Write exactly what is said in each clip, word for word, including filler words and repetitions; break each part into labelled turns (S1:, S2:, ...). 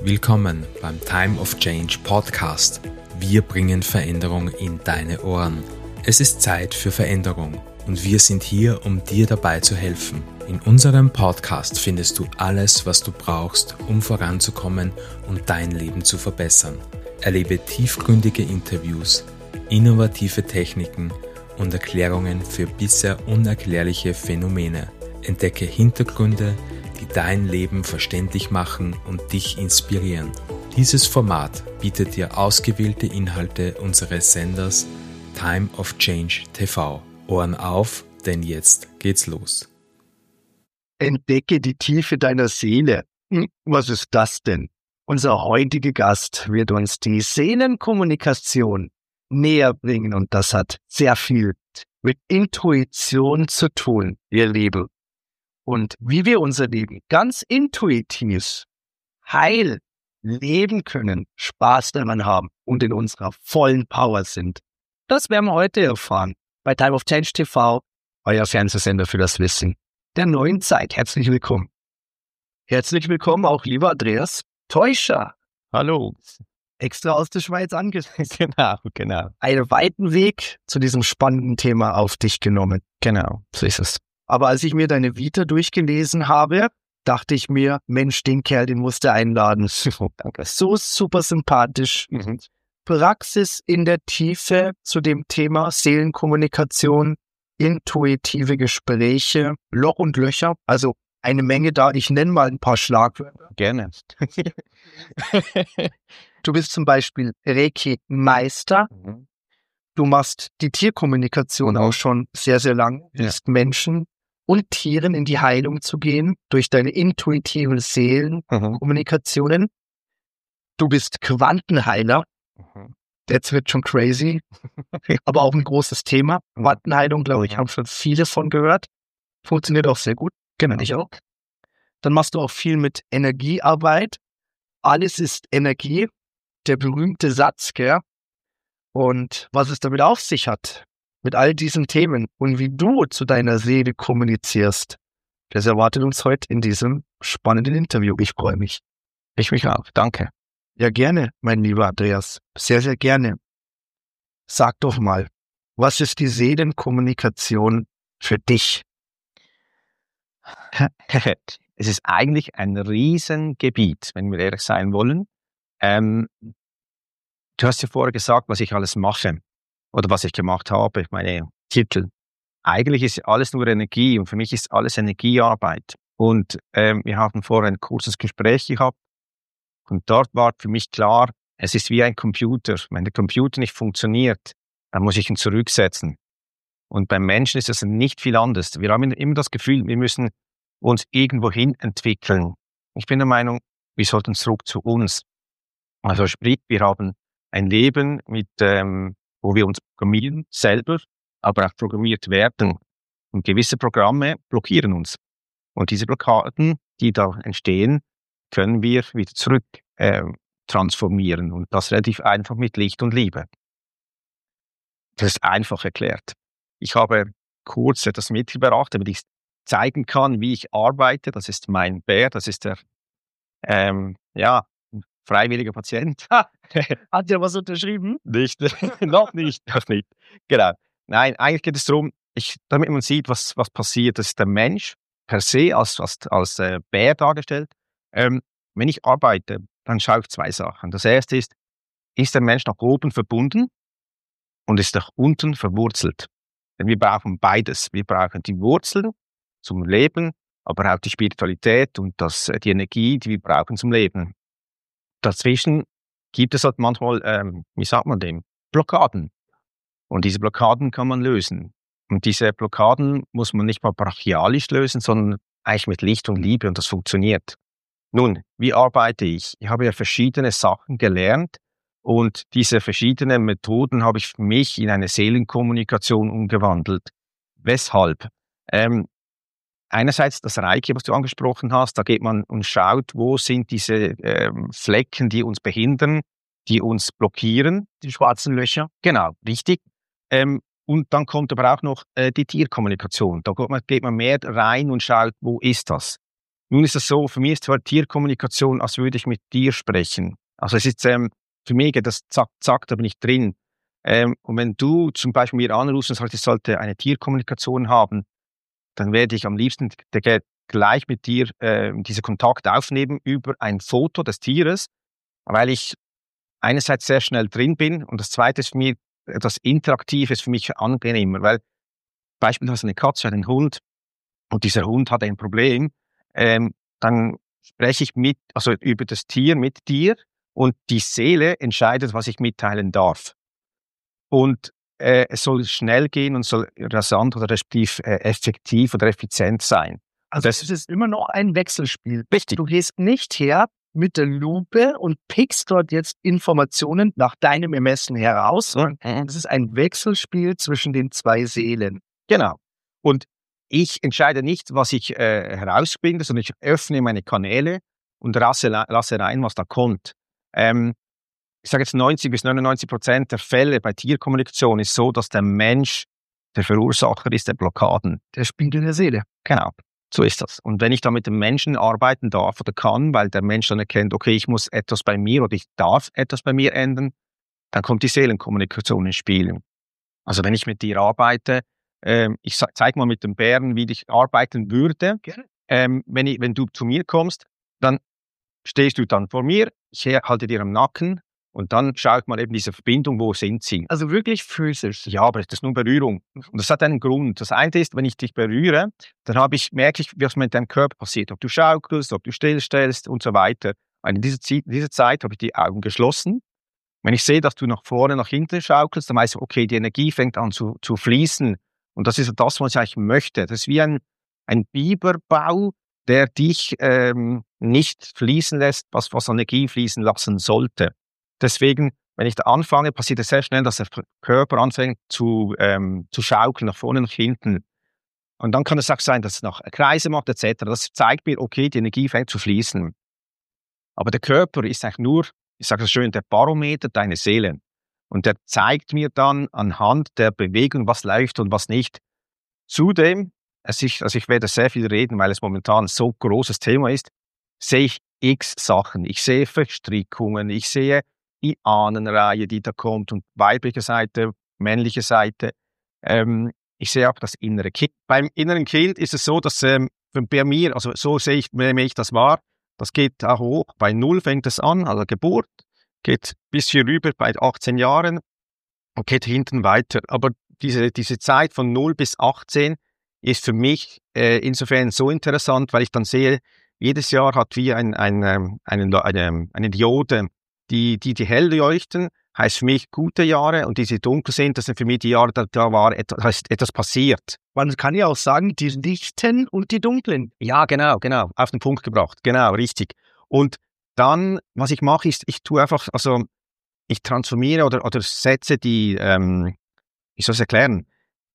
S1: Willkommen beim Time of Change Podcast. Wir bringen Veränderung in deine Ohren. Es ist Zeit für Veränderung und wir sind hier, um dir dabei zu helfen. In unserem Podcast findest du alles, was du brauchst, um voranzukommen und dein Leben zu verbessern. Erlebe tiefgründige Interviews, innovative Techniken und Erklärungen für bisher unerklärliche Phänomene. Entdecke Hintergründe, die dein Leben verständlich machen und dich inspirieren. Dieses Format bietet dir ausgewählte Inhalte unseres Senders Time of Change T V. Ohren auf, denn jetzt geht's los.
S2: Entdecke die Tiefe deiner Seele. Hm, was ist das denn? Unser heutiger Gast wird uns die Seelenkommunikation näher bringen und das hat sehr viel mit Intuition zu tun, ihr Lieben. Und wie wir unser Leben ganz intuitiv, heil leben können, Spaß daran haben und in unserer vollen Power sind. Das werden wir heute erfahren bei Time of Change T V, euer Fernsehsender für das Wissen der neuen Zeit. Herzlich willkommen. Herzlich willkommen auch, lieber Andreas Teuscher.
S3: Hallo.
S2: Extra aus der Schweiz angereist.
S3: Genau, genau.
S2: Einen weiten Weg zu diesem spannenden Thema auf dich genommen.
S3: Genau, so ist es.
S2: Aber als ich mir deine Vita durchgelesen habe, dachte ich mir, Mensch, den Kerl, den musst du einladen.
S3: Danke.
S2: So super sympathisch.
S3: Mhm.
S2: Praxis in der Tiefe zu dem Thema Seelenkommunikation, intuitive Gespräche, Loch und Löcher, also eine Menge da. Ich nenne mal ein paar Schlagwörter.
S3: Gerne.
S2: Du bist zum Beispiel Reiki-Meister.
S3: Mhm.
S2: Du machst die Tierkommunikation
S3: Mhm.
S2: auch schon sehr, sehr lang. Du
S3: Ja.
S2: hilfst Menschen und Tieren in die Heilung zu gehen durch deine intuitiven Seelenkommunikationen. Du bist Quantenheiler.
S3: Mhm.
S2: Jetzt wird schon crazy, aber auch ein großes Thema. Quantenheilung, glaube ich,
S3: Mhm.
S2: haben schon viele von gehört. Funktioniert auch sehr gut. Kenne ich auch. Dann machst du auch viel mit Energiearbeit. Alles ist Energie. Der berühmte Satz, gell? Und was es damit auf sich hat, mit all diesen Themen und wie du zu deiner Seele kommunizierst, das erwartet uns heute in diesem spannenden Interview. Ich freue mich.
S3: Ich mich auch, danke.
S2: Ja, gerne, mein lieber Andreas. Sehr, sehr gerne. Sag doch mal, was ist die Seelenkommunikation für dich?
S3: Es ist eigentlich ein Riesengebiet, wenn wir ehrlich sein wollen. Ähm, du hast ja vorher gesagt, was ich alles mache oder was ich gemacht habe, meine Titel. Eigentlich ist alles nur Energie und für mich ist alles Energiearbeit. Und ähm, wir haben vorher ein kurzes Gespräch gehabt und dort war für mich klar, es ist wie ein Computer. Wenn der Computer nicht funktioniert, dann muss ich ihn zurücksetzen. Und beim Menschen ist es nicht viel anders. Wir haben immer das Gefühl, wir müssen uns irgendwo hin entwickeln. Ich bin der Meinung, wir sollten zurück zu uns. Also sprich, wir haben ein Leben, mit, ähm, wo wir uns programmieren, selber, aber auch programmiert werden. Und gewisse Programme blockieren uns. Und diese Blockaden, die da entstehen, können wir wieder zurück äh, transformieren. Und das relativ einfach mit Licht und Liebe. Das ist einfach erklärt. Ich habe kurz etwas mitgebracht, damit ich zeigen kann, wie ich arbeite. Das ist mein Bär, das ist der ähm, ja, freiwillige Patient.
S2: Hat ja was unterschrieben?
S3: Nicht, noch nicht, noch nicht. Genau. Nein, eigentlich geht es darum, ich, damit man sieht, was, was passiert. Das ist der Mensch per se als, als, als äh, Bär dargestellt. Ähm, wenn ich arbeite, dann schaue ich zwei Sachen. Das erste ist, ist der Mensch nach oben verbunden und ist nach unten verwurzelt? Denn wir brauchen beides. Wir brauchen die Wurzeln zum Leben, aber auch die Spiritualität und das, die Energie, die wir brauchen zum Leben. Dazwischen gibt es halt manchmal, ähm, wie sagt man dem, Blockaden. Und diese Blockaden kann man lösen. Und diese Blockaden muss man nicht mal brachialisch lösen, sondern eigentlich mit Licht und Liebe und das funktioniert. Nun, wie arbeite ich? Ich habe ja verschiedene Sachen gelernt und diese verschiedenen Methoden habe ich für mich in eine Seelenkommunikation umgewandelt. Weshalb? Ähm, Einerseits das Reiki, was du angesprochen hast, da geht man und schaut, wo sind diese ähm, Flecken, die uns behindern, die uns blockieren.
S2: Die schwarzen Löcher.
S3: Genau, richtig. Ähm, und dann kommt aber auch noch äh, die Tierkommunikation. Da geht man, geht man mehr rein und schaut, wo ist das? Nun ist es so, für mich ist zwar Tierkommunikation, als würde ich mit dir sprechen. Also es ist, ähm, für mich geht das zack, zack, da bin ich drin. Ähm, und wenn du zum Beispiel mir anrufst und sagst, ich sollte eine Tierkommunikation haben, dann werde ich am liebsten der, gleich mit dir äh, diesen Kontakt aufnehmen über ein Foto des Tieres, weil ich einerseits sehr schnell drin bin und das Zweite ist für mich, das Interaktive ist für mich angenehmer, weil beispielsweise eine Katze, einen Hund und dieser Hund hat ein Problem, ähm, dann spreche ich mit, also über das Tier mit dir und die Seele entscheidet, was ich mitteilen darf. Und äh, es soll schnell gehen und soll rasant oder respektiv äh, effektiv oder effizient sein.
S2: Also das, es ist immer noch ein Wechselspiel.
S3: Richtig.
S2: Du gehst nicht her mit der Lupe und pickst dort jetzt Informationen nach deinem Ermessen heraus.
S3: Mhm.
S2: Es ist ein Wechselspiel zwischen den zwei Seelen.
S3: Genau. Und ich entscheide nicht, was ich äh, herausbinde, sondern ich öffne meine Kanäle und lasse, lasse rein, was da kommt. Ähm, ich sage jetzt neunzig bis neunundneunzig Prozent der Fälle bei Tierkommunikation ist so, dass der Mensch der Verursacher ist der Blockaden.
S2: Der Spiegel der Seele.
S3: Genau. So ist das. Und wenn ich da mit dem Menschen arbeiten darf oder kann, weil der Mensch dann erkennt, okay, ich muss etwas bei mir oder ich darf etwas bei mir ändern, dann kommt die Seelenkommunikation ins Spiel. Also wenn ich mit dir arbeite, ähm, ich zeige mal mit dem Bären, wie ich arbeiten würde. Ähm, wenn, ich, wenn du zu mir kommst, dann stehst du dann vor mir, ich halte dir am Nacken und dann schaut man eben diese Verbindung, wo sind sie.
S2: Also wirklich physisch.
S3: Ja, aber das ist nur Berührung. Und das hat einen Grund. Das eine ist, wenn ich dich berühre, dann habe ich, merke ich, was mit deinem Körper passiert. Ob du schaukelst, ob du stillstellst und so weiter. Und in dieser Zeit, in dieser Zeit habe ich die Augen geschlossen. Wenn ich sehe, dass du nach vorne, nach hinten schaukelst, dann weiß ich, okay, die Energie fängt an zu, zu fließen. Und das ist das, was ich eigentlich möchte. Das ist wie ein, ein Biberbau, der dich ähm, nicht fließen lässt, was, was Energie fließen lassen sollte. Deswegen, wenn ich da anfange, passiert es sehr schnell, dass der Körper anfängt zu, ähm, zu schaukeln, nach vorne, nach hinten. Und dann kann es auch sein, dass es noch Kreise macht, et cetera. Das zeigt mir, okay, die Energie fängt zu fließen. Aber der Körper ist eigentlich nur, ich sage es schön, der Barometer deiner Seele. Und der zeigt mir dann anhand der Bewegung, was läuft und was nicht. Zudem, also ich, also ich werde sehr viel reden, weil es momentan so ein großes Thema ist, sehe ich x Sachen. Ich sehe Verstrickungen, ich sehe die Ahnenreihe, die da kommt und weibliche Seite, männliche Seite. Ähm, ich sehe auch das innere Kind. Beim inneren Kind ist es so, dass ähm, bei mir, also so sehe ich, nehme ich das wahr, das geht auch hoch. Bei null fängt es an, also Geburt, geht bis hier rüber bei achtzehn Jahren und geht hinten weiter. Aber diese, diese Zeit von null bis achtzehn ist für mich äh, insofern so interessant, weil ich dann sehe, jedes Jahr hat wie ein, ein, ein, eine, eine, eine Diode, die, die, die hell leuchten, heißt für mich gute Jahre, und die, die dunkel sind, das sind für mich die Jahre, da, da war etwas, etwas passiert.
S2: Man kann ja auch sagen, die lichten und die dunklen.
S3: Ja, genau, genau, auf den Punkt gebracht, genau, richtig. Und dann, was ich mache, ist, ich tue einfach, also ich transformiere oder, oder setze die, ähm, wie soll ich es erklären,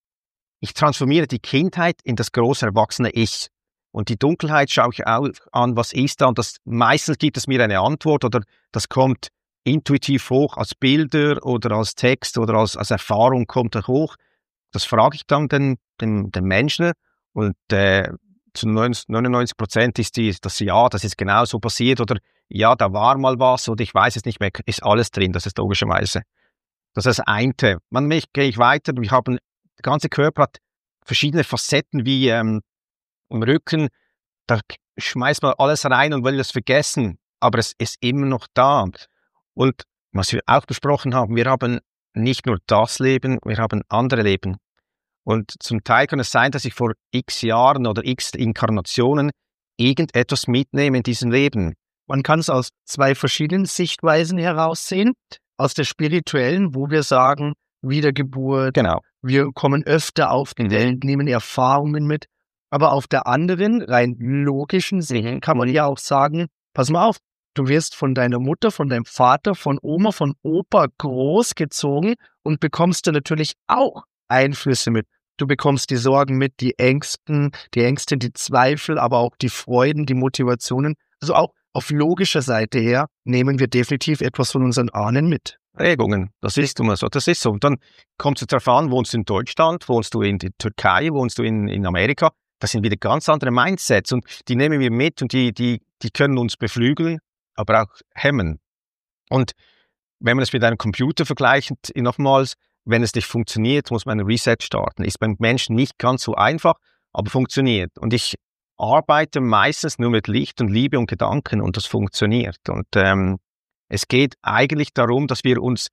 S3: ich transformiere die Kindheit in das große erwachsene Ich. Und die Dunkelheit schaue ich auch an, was ist da, und das, meistens gibt es mir eine Antwort oder das kommt intuitiv hoch als Bilder oder als Text oder als, als Erfahrung kommt er hoch. Das frage ich dann den, den, den Menschen, und äh, zu neunundneunzig Prozent ist die, das Ja, das ist genau so passiert, oder ja, da war mal was oder ich weiß es nicht mehr, ist alles drin, das ist logischerweise. Das ist das eine. Man, gehe ich weiter, wir haben, der ganze Körper hat verschiedene Facetten wie ähm, im Rücken, da schmeißt man alles rein und will das vergessen, aber es ist immer noch da. Und was wir auch besprochen haben, wir haben nicht nur das Leben, wir haben andere Leben. Und zum Teil kann es sein, dass ich vor x Jahren oder x Inkarnationen irgendetwas mitnehme in diesem Leben.
S2: Man kann es aus zwei verschiedenen Sichtweisen heraussehen. Aus der spirituellen, wo wir sagen, Wiedergeburt,
S3: genau.
S2: Wir kommen öfter auf die Welt, nehmen Erfahrungen mit. Aber auf der anderen, rein logischen Sicht kann man ja auch sagen, pass mal auf, du wirst von deiner Mutter, von deinem Vater, von Oma, von Opa großgezogen und bekommst dann natürlich auch Einflüsse mit. Du bekommst die Sorgen mit, die Ängsten, die Ängste, die Zweifel, aber auch die Freuden, die Motivationen. Also auch auf logischer Seite her nehmen wir definitiv etwas von unseren Ahnen mit.
S3: Prägungen, das ist immer so, das ist so. Und dann kommt es darauf an, wohnst du in Deutschland, wohnst du in der Türkei, wohnst du in, in Amerika. das sind wieder ganz andere Mindsets und die nehmen wir mit und die, die, die können uns beflügeln, aber auch hemmen. Und wenn man es mit einem Computer vergleicht, nochmals, wenn es nicht funktioniert, muss man einen Reset starten. Ist beim Menschen nicht ganz so einfach, aber funktioniert. Und ich arbeite meistens nur mit Licht und Liebe und Gedanken und das funktioniert. Und ähm, es geht eigentlich darum, dass wir uns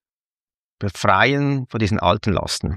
S3: befreien von diesen alten Lasten.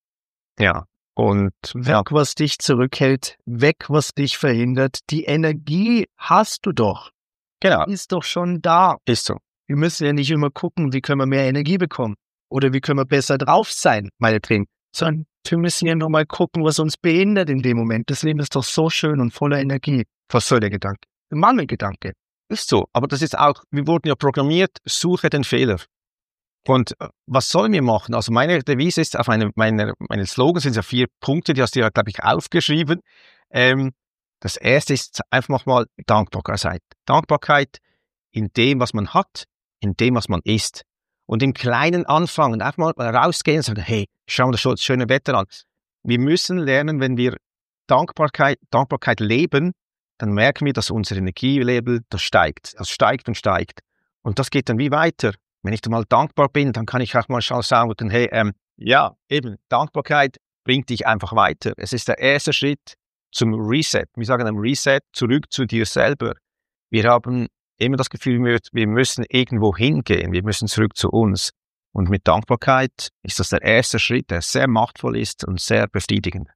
S3: Ja. Und
S2: weg,
S3: ja.
S2: was dich zurückhält, weg, was dich verhindert. Die Energie hast du doch.
S3: Genau.
S2: Ist doch schon da.
S3: Ist so.
S2: Wir müssen ja nicht immer gucken, wie können wir mehr Energie bekommen oder wie können wir besser drauf sein, meinetwegen, sondern wir müssen ja nur mal gucken, was uns behindert in dem Moment. Das Leben ist doch so schön und voller Energie. Was soll der Gedanke? Der Mangelgedanke.
S3: Ist so. Aber das ist auch, wir wurden ja programmiert, suche den Fehler. Und was sollen wir machen? Also meine Devise ist, auf meine, meine, meine Slogans sind ja vier Punkte, die hast du ja, glaube ich, aufgeschrieben. Ähm, das erste ist einfach mal Dankbarkeit. Dankbarkeit in dem, was man hat, in dem, was man ist. Und im Kleinen anfangen, einfach mal rausgehen und sagen, hey, schau mal das schöne Wetter an. Wir müssen lernen, wenn wir Dankbarkeit, Dankbarkeit leben, dann merken wir, dass unser Energielevel, das steigt. Das steigt und steigt. Und das geht dann wie weiter. Wenn ich dann mal dankbar bin, dann kann ich auch mal sagen, hey, ähm, ja, eben, Dankbarkeit bringt dich einfach weiter. Es ist der erste Schritt zum Reset. Wir sagen einem Reset, zurück zu dir selber. Wir haben immer das Gefühl, wir müssen irgendwo hingehen, wir müssen zurück zu uns. Und mit Dankbarkeit ist das der erste Schritt, der sehr machtvoll ist und sehr befriedigend.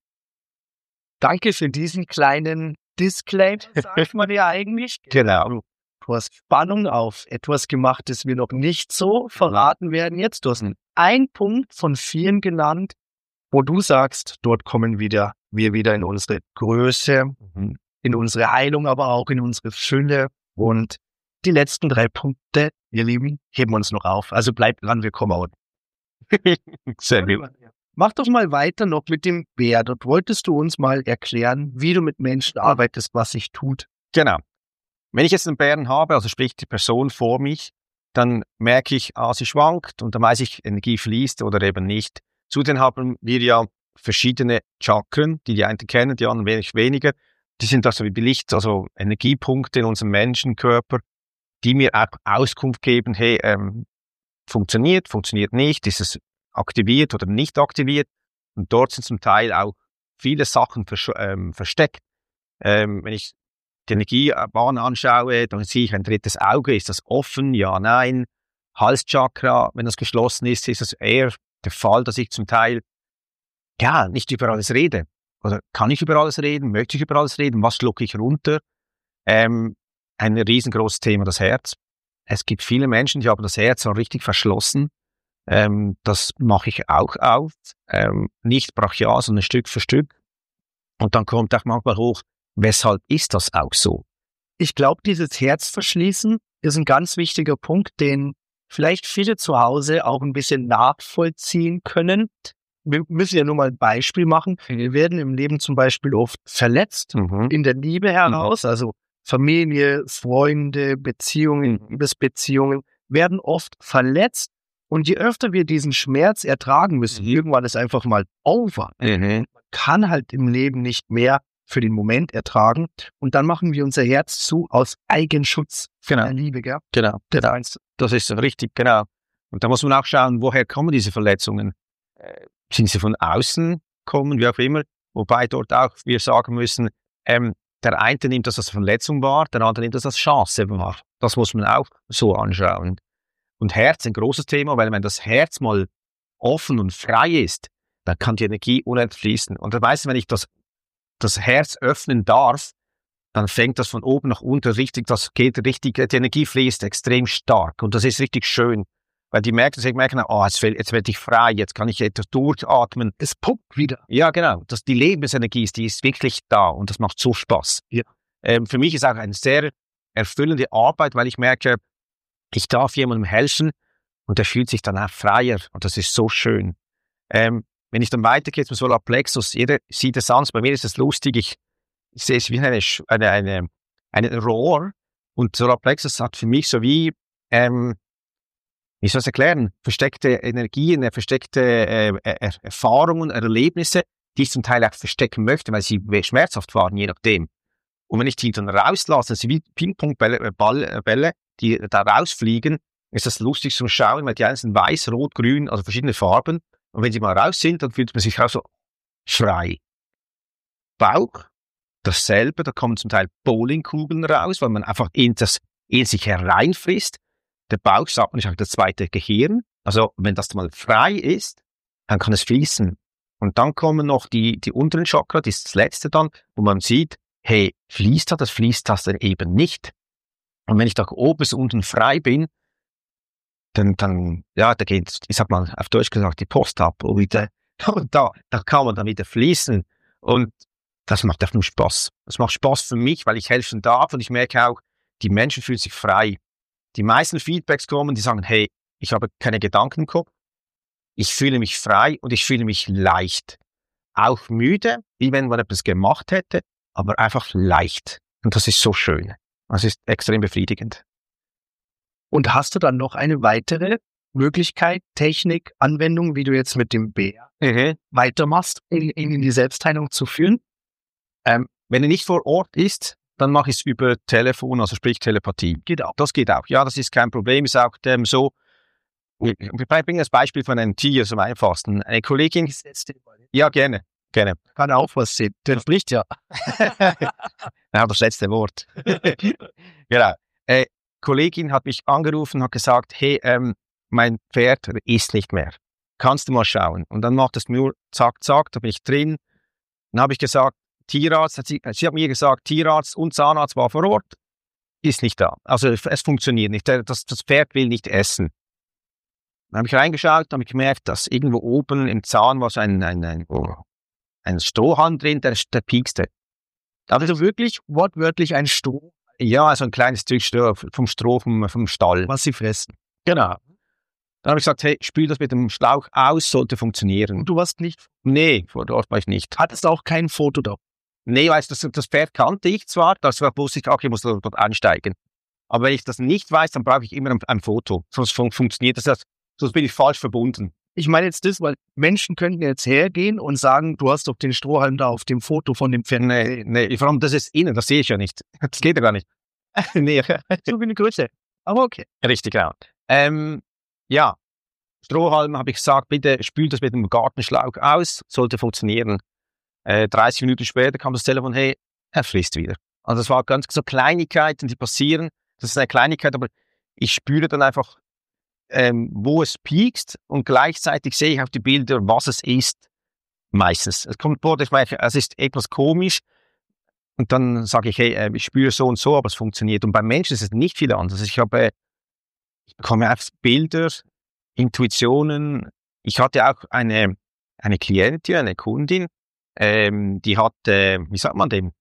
S2: Danke für diesen kleinen Disclaimer, sagt man ja eigentlich.
S3: Genau.
S2: Du hast Spannung auf etwas gemacht, das wir noch nicht so verraten werden jetzt. Du hast einen Punkt von vielen genannt, wo du sagst, dort kommen wieder, wir wieder in unsere Größe, mhm. in unsere Heilung, aber auch in unsere Fülle. Und die letzten drei Punkte, ihr Lieben, heben uns noch auf. Also bleibt dran, wir kommen auch.
S3: Sehr gut.
S2: Mach doch mal weiter noch mit dem Bär. Dort wolltest du uns mal erklären, wie du mit Menschen arbeitest, was sich tut.
S3: Genau. Wenn ich jetzt einen Bären habe, also sprich die Person vor mich, dann merke ich, ah, sie schwankt und dann weiß ich, Energie fließt oder eben nicht. Zudem haben wir ja verschiedene Chakren, die die einen kennen, die anderen wenig weniger. Die sind also wie Licht, also Energiepunkte in unserem Menschenkörper, die mir auch Auskunft geben, hey, ähm, funktioniert, funktioniert nicht, ist es aktiviert oder nicht aktiviert. Und dort sind zum Teil auch viele Sachen vers- ähm, versteckt. Ähm, wenn ich die Energiebahn anschaue, dann sehe ich ein drittes Auge. Ist das offen? Ja, nein. Halschakra, wenn das geschlossen ist, ist es eher der Fall, dass ich zum Teil ja nicht über alles rede. Oder kann ich über alles reden? Möchte ich über alles reden? Was schlucke ich runter? Ähm, ein riesengroßes Thema, das Herz. Es gibt viele Menschen, die haben das Herz so richtig verschlossen. Ähm, das mache ich auch auf. Ähm, nicht brachial, sondern Stück für Stück. Und dann kommt auch manchmal hoch, weshalb ist das auch so?
S2: Ich glaube, dieses Herzverschließen ist ein ganz wichtiger Punkt, den vielleicht viele zu Hause auch ein bisschen nachvollziehen können. Wir müssen ja nur mal ein Beispiel machen. Wir werden im Leben zum Beispiel oft verletzt, mhm. in der Liebe heraus, also Familie, Freunde, Beziehungen, Liebesbeziehungen werden oft verletzt. Und je öfter wir diesen Schmerz ertragen müssen, mhm. irgendwann ist einfach mal over. Mhm. Man kann halt im Leben nicht mehr für den Moment ertragen. Und dann machen wir unser Herz zu aus Eigenschutz von
S3: genau.
S2: der Liebe. Gell?
S3: Genau.
S2: genau.
S3: Das ist richtig, genau. Und da muss man auch schauen, woher kommen diese Verletzungen? Äh, sind sie von außen kommen, wie auch immer? Wobei dort auch wir sagen müssen, ähm, der eine nimmt das als Verletzung wahr, der andere nimmt das als Chance wahr. Das muss man auch so anschauen. Und Herz, ein großes Thema, weil wenn das Herz mal offen und frei ist, dann kann die Energie unendlich fließen. Und dann weißt du, wenn ich das, das Herz öffnen darf, dann fängt das von oben nach unten richtig, das geht richtig, die Energie fließt extrem stark. Und das ist richtig schön. Weil die merken, sie merken, oh, jetzt, jetzt werde ich frei, jetzt kann ich etwas durchatmen.
S2: Es pumpt wieder.
S3: Ja, genau. Das, die Lebensenergie ist, die ist wirklich da und das macht so Spaß.
S2: Ja.
S3: Ähm, für mich ist auch eine sehr erfüllende Arbeit, weil ich merke, ich darf jemandem helfen und der fühlt sich dann auch freier und das ist so schön. Ähm, wenn ich dann weitergehe zum Solarplexus, jeder sieht es an, bei mir ist es lustig, ich, ich sehe es wie eine, eine, eine, eine Rohr und Solarplexus hat für mich so wie, ähm, wie soll ich es erklären, versteckte Energien, versteckte äh, er Erfahrungen, Erlebnisse, die ich zum Teil auch verstecken möchte, weil sie schmerzhaft waren, je nachdem. Und wenn ich die dann rauslasse, also wie Ping-Pong-Bälle, äh, Ball, äh, Bälle, die da rausfliegen, ist das lustig zum Schauen, weil die einen sind weiß, rot, grün, also verschiedene Farben. Und wenn sie mal raus sind, dann fühlt man sich auch so frei. Bauch, dasselbe, da kommen zum Teil Bowlingkugeln raus, weil man einfach in, das, in sich hereinfrisst. Der Bauch, sagt man, ist auch das zweite Gehirn. Also wenn das mal frei ist, dann kann es fließen. Und dann kommen noch die, die unteren Chakra, das ist das letzte dann, wo man sieht, hey, fließt das, das fließt das dann eben nicht. Und wenn ich da oben bis unten frei bin, dann, dann, ja, da geht, ich sag mal, auf Deutsch gesagt, die Post ab. Und, wieder, und da, da kann man dann wieder fließen. Und das macht einfach nur Spaß. Das macht Spaß für mich, weil ich helfen darf und ich merke auch, die Menschen fühlen sich frei. Die meisten Feedbacks kommen, die sagen, hey, ich habe keine Gedanken im Kopf, ich fühle mich frei und ich fühle mich leicht. Auch müde, wie wenn man etwas gemacht hätte, aber einfach leicht. Und das ist so schön. Das ist extrem befriedigend.
S2: Und hast du dann noch eine weitere Möglichkeit, Technik, Anwendung, wie du jetzt mit dem Bär
S3: Mhm.
S2: weitermachst, ihn in, in die Selbstheilung zu führen?
S3: Ähm, wenn er nicht vor Ort ist, dann mache ich es über Telefon, also sprich Telepathie.
S2: Geht auch.
S3: Das geht auch. Ja, das ist kein Problem. Ist auch ähm, so. Wir bringen das Beispiel von einem Tier, so am einfachsten. Eine Kollegin. Ja, gerne. Gerne.
S2: Kann auch was sehen. Der spricht ja.
S3: Ja, das letzte Wort. Genau. Äh, Kollegin hat mich angerufen, hat gesagt, hey, ähm, mein Pferd isst nicht mehr. Kannst du mal schauen? Und dann macht es nur zack, zack, da bin ich drin. Dann habe ich gesagt, Tierarzt, hat sie, sie hat mir gesagt, Tierarzt und Zahnarzt war vor Ort, ist nicht da. Also es funktioniert nicht. Das, das Pferd will nicht essen. Dann habe ich reingeschaut, habe ich gemerkt, dass irgendwo oben im Zahn war so ein, ein, ein, oh, ein Strohhalm drin, der, der piekste.
S2: Also wirklich wortwörtlich ein Stroh,
S3: Ja, also ein kleines Stück Stroh, vom Stroh vom, vom Stall.
S2: was sie fressen.
S3: Genau. Dann habe ich gesagt, hey, spül das mit dem Schlauch aus, sollte funktionieren.
S2: Und du warst nicht,
S3: Nee, vor Ort war ich nicht.
S2: hattest auch kein Foto da.
S3: Nee, weißt du, das, das Pferd kannte ich zwar, das war wusste ich, okay, ich muss dort einsteigen. Aber wenn ich das nicht weiß, dann brauche ich immer ein, ein Foto. Sonst fun- funktioniert das, das, sonst bin ich falsch verbunden.
S2: Ich meine jetzt das, weil Menschen könnten jetzt hergehen und sagen, du hast doch den Strohhalm da auf dem Foto von dem Pferd.
S3: Nee, nee, vor allem, das ist innen, das sehe ich ja nicht. Das geht ja gar nicht. Nee,
S2: So wie eine Größe. Aber okay.
S3: richtig, genau. Ähm, ja, Strohhalm habe ich gesagt, bitte spült das mit dem Gartenschlauch aus, sollte funktionieren. Äh, dreißig Minuten später kam das Telefon, hey, er fließt wieder. Also es waren ganz so Kleinigkeiten, die passieren. Das ist eine Kleinigkeit, aber ich spüre dann einfach, ähm, wo es piekst und gleichzeitig sehe ich auf die Bilder, was es ist. Meistens. Es kommt vor, ich meine, es ist etwas komisch und dann sage ich, hey, äh, ich spüre so und so, aber es funktioniert. Und beim Menschen ist es nicht viel anders. Ich habe, äh, ich bekomme einfach Bilder, Intuitionen. Ich hatte auch eine, eine Klientin, eine Kundin, ähm, die hat, äh, wie sagt man dem,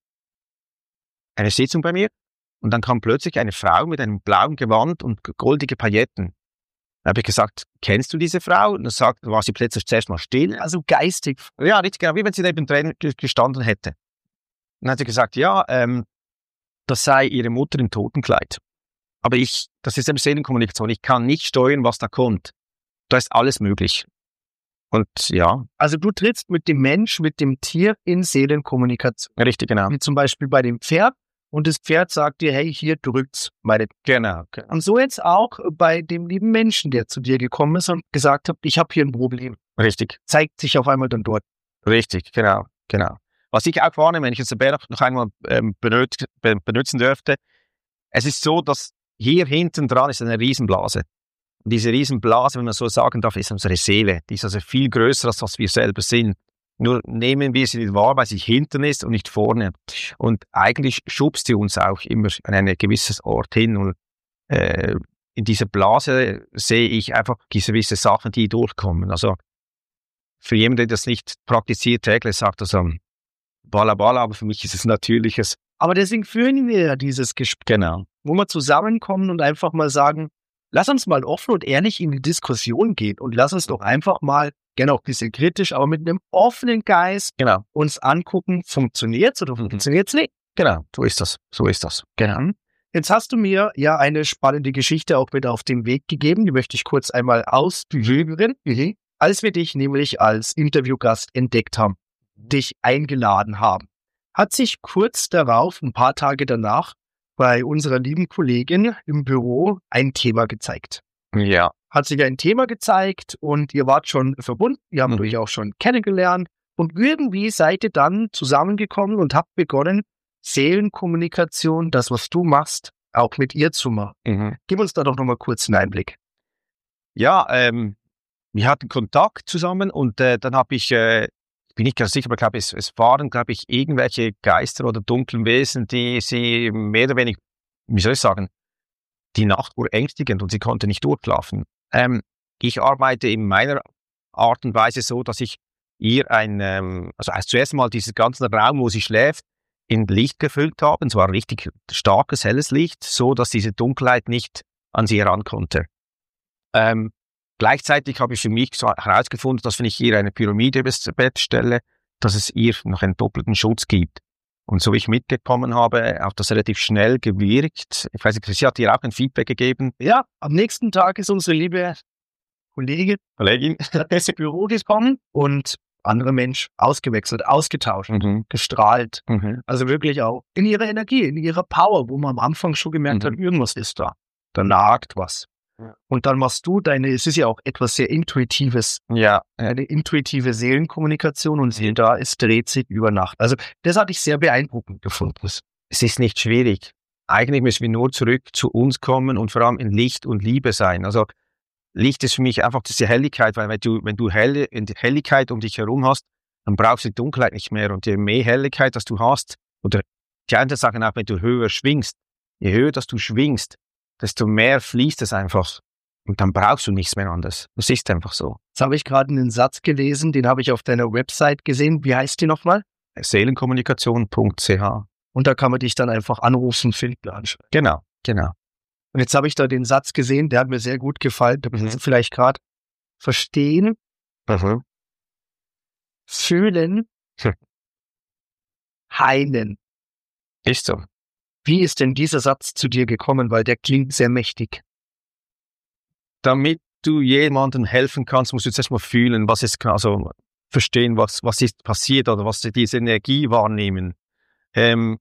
S3: eine Sitzung bei mir und dann kam plötzlich eine Frau mit einem blauen Gewand und goldige Pailletten. Dann habe ich gesagt, kennst du diese Frau? Und dann sagt, war sie plötzlich zuerst mal still.
S2: Also geistig.
S3: Ja, richtig genau, wie wenn sie neben dran gestanden hätte. Dann hat sie gesagt, ja, ähm, das sei ihre Mutter im Totenkleid. Aber ich, das ist eben Seelenkommunikation, ich kann nicht steuern, was da kommt. Da ist alles möglich. Und ja.
S2: Also du trittst mit dem Mensch, mit dem Tier in Seelenkommunikation.
S3: Richtig, genau.
S2: Wie zum Beispiel bei dem Pferd. Und das Pferd sagt dir, hey, hier drückt's meine.
S3: Genau. genau.
S2: Und so jetzt auch bei dem lieben Menschen, der zu dir gekommen ist und gesagt hat, ich habe hier ein Problem.
S3: Richtig.
S2: Zeigt sich auf einmal dann dort.
S3: Richtig, genau, genau. Was ich auch wahrnehme, wenn ich jetzt den Bär noch einmal ähm, benut- be- benutzen dürfte, es ist so, dass hier hinten dran ist eine Riesenblase. Und diese Riesenblase, wenn man so sagen darf, ist unsere Seele. Die ist also viel größer, als was wir selber sind. Nur nehmen wir sie nicht wahr, weil sie hinten ist und nicht vorne. Und eigentlich schubst sie uns auch immer an einen gewissen Ort hin. Und äh, in dieser Blase sehe ich einfach gewisse Sachen, die durchkommen. Also für jemanden, der das nicht praktiziert täglich, sagt er so, balla balla, aber für mich ist es Natürliches.
S2: Aber deswegen führen wir ja dieses Gespräch,
S3: Genau.
S2: wo wir zusammenkommen und einfach mal sagen, lass uns mal offen und ehrlich in die Diskussion gehen und lass uns doch einfach mal, gerne auch ein bisschen kritisch, aber mit einem offenen Geist
S3: Genau.
S2: uns angucken, funktioniert's oder
S3: Mhm.
S2: funktioniert's nicht?
S3: Genau, so ist das. So ist das.
S2: Genau. Jetzt hast du mir ja eine spannende Geschichte auch mit auf den Weg gegeben, die möchte ich kurz einmal ausführen. Mhm. Als wir dich nämlich als Interviewgast entdeckt haben. dich eingeladen haben, hat sich kurz darauf, ein paar Tage danach, bei unserer lieben Kollegin im Büro ein Thema gezeigt.
S3: Ja.
S2: Hat sich ein Thema gezeigt und ihr wart schon verbunden, ihr habt
S3: Mhm.
S2: euch auch schon kennengelernt und irgendwie seid ihr dann zusammengekommen und habt begonnen, Seelenkommunikation, das, was du machst, auch mit ihr zu machen.
S3: Mhm.
S2: Gib uns da doch nochmal kurz einen Einblick.
S3: Ja, ähm, wir hatten Kontakt zusammen und äh, dann habe ich, äh, bin ich ganz sicher, aber glaube es, es waren, glaube ich, irgendwelche Geister oder dunklen Wesen, die sie mehr oder weniger, wie soll ich sagen, die Nacht wurde ängstigend und sie konnte nicht durchschlafen. Ähm, ich arbeite in meiner Art und Weise so, dass ich ihr ein, ähm, also erst zuerst mal diesen ganzen Raum, wo sie schläft, in Licht gefüllt habe, und zwar richtig starkes, helles Licht, so dass diese Dunkelheit nicht an sie heran konnte. Ähm, gleichzeitig habe ich für mich so herausgefunden, dass wenn ich ihr eine Pyramide übers Bett stelle, dass es ihr noch einen doppelten Schutz gibt. Und so wie ich mitbekommen habe, hat das relativ schnell gewirkt. Ich weiß nicht, sie hat ihr auch ein Feedback gegeben.
S2: Ja, am nächsten Tag ist unsere liebe Kollegin
S3: Kollegin.
S2: ins Büro gekommen und anderer Mensch ausgewechselt, ausgetauscht,
S3: Mhm.
S2: gestrahlt.
S3: Mhm.
S2: Also wirklich auch in ihrer Energie, in ihrer Power, wo man am Anfang schon gemerkt
S3: Mhm.
S2: hat, irgendwas ist da. Da nagt was.
S3: Ja.
S2: Und dann machst du deine, es ist ja auch etwas sehr Intuitives,
S3: Ja, äh,
S2: eine intuitive Seelenkommunikation und siehe da, es dreht sich über Nacht. Also das hatte ich sehr beeindruckend gefunden.
S3: es ist nicht schwierig. Eigentlich müssen wir nur zurück zu uns kommen und vor allem in Licht und Liebe sein. Also Licht ist für mich einfach diese Helligkeit, weil wenn du, wenn du helle, Helligkeit um dich herum hast, dann brauchst du die Dunkelheit nicht mehr. Und je mehr Helligkeit, das du hast, oder die anderen sagen auch, wenn du höher schwingst, je höher, dass du schwingst, desto mehr fließt es einfach. Und dann brauchst du nichts mehr anderes. Das ist einfach so.
S2: Jetzt habe ich gerade einen Satz gelesen, den habe ich auf deiner Website gesehen. Wie heißt die nochmal?
S3: Seelenkommunikation punkt c h.
S2: Und da kann man dich dann einfach anrufen, finden, anschauen.
S3: Genau, genau.
S2: Und jetzt habe ich da den Satz gesehen, der hat mir sehr gut gefallen. Da
S3: Mhm.
S2: kannst du vielleicht gerade verstehen,
S3: Mhm.
S2: fühlen,
S3: Hm.
S2: heilen.
S3: Ist so.
S2: Wie ist denn dieser Satz zu dir gekommen? Weil der klingt sehr mächtig.
S3: Damit du jemandem helfen kannst, musst du zuerst mal fühlen, was ist, also verstehen, was, was ist passiert oder was sie diese Energie wahrnehmen. Ähm,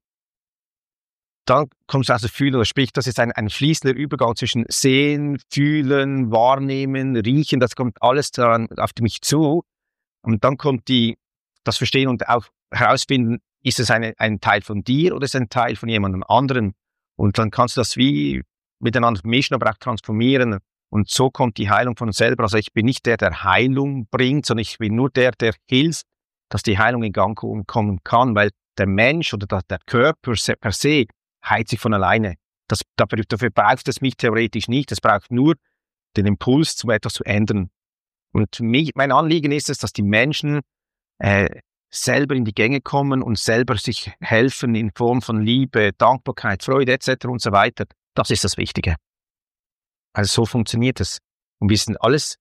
S3: dann kommst du also fühlen oder sprich, das ist ein, ein fließender Übergang zwischen sehen, fühlen, wahrnehmen, riechen, das kommt alles daran auf mich zu. Und dann kommt die, das Verstehen und auch herausfinden, ist es eine, ein Teil von dir oder ist es ein Teil von jemandem anderen? Und dann kannst du das wie miteinander mischen, aber auch transformieren. Und so kommt die Heilung von uns selber. Also ich bin nicht der, der Heilung bringt, sondern ich bin nur der, der hilft, dass die Heilung in Gang kommen kann, weil der Mensch oder der, der Körper per se heilt sich von alleine. Das, dafür, dafür braucht es mich theoretisch nicht. Es braucht nur den Impuls, um etwas zu ändern. Und mich, mein Anliegen ist es, dass die Menschen äh, selber in die Gänge kommen und selber sich helfen in Form von Liebe, Dankbarkeit, Freude et cetera und so weiter. Das ist das Wichtige. Also so funktioniert es. Und wir sind alles